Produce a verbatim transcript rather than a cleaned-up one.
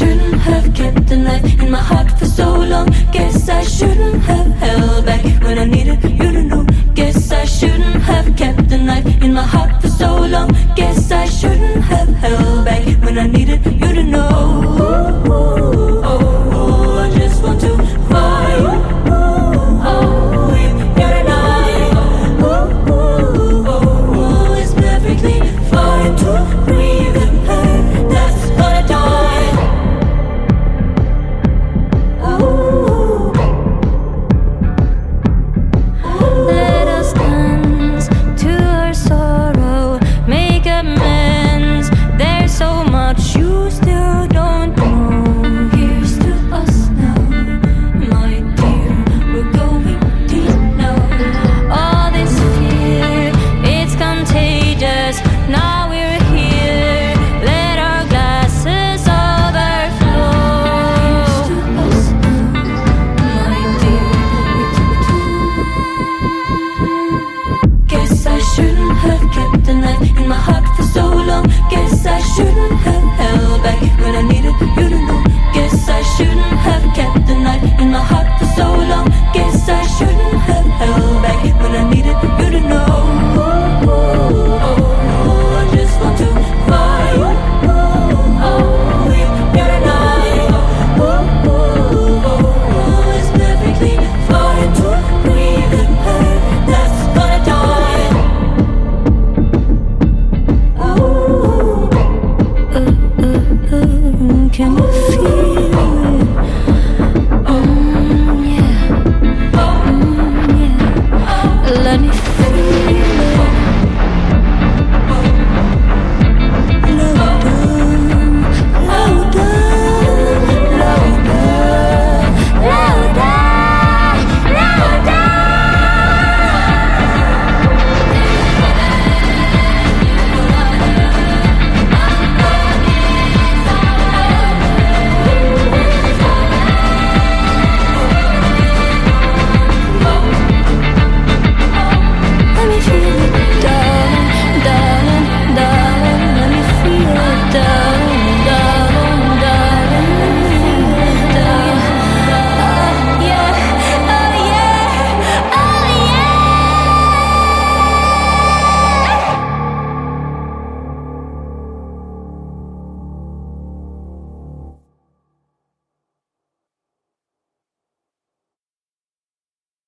shouldn't have kept the knife in my heart for so long. Guess I shouldn't have held back when I needed you to know. Guess I shouldn't have kept the knife in my heart for so long. Guess I shouldn't have held back when I needed you to know. Oh, oh, oh, I just want to cry. Oh, you, you're an eye. Oh, oh, oh, oh, it's perfectly fine to breathe in her that's gonna die. Oh, let us dance to our sorrow, make amends. There's so much you still don't know. Here's to us now, my dear, we're going deep now. All this fear, it's contagious. Now we're here, let our glasses overflow. Here's to us now, my dear. Guess I shouldn't have kept the knife in my heart for so long. Guess I shouldn't have held back when I needed you to know. Guess I shouldn't have kept the knife in my heart for so long. Guess I shouldn't have held back when I needed you to know. Oh, oh, oh, I just want to cry. Oh, oh, you, you're an eye. Oh, oh, oh, oh, it's perfectly fine to breathe in her that's gonna die. Oh, uh, uh, uh, can you feel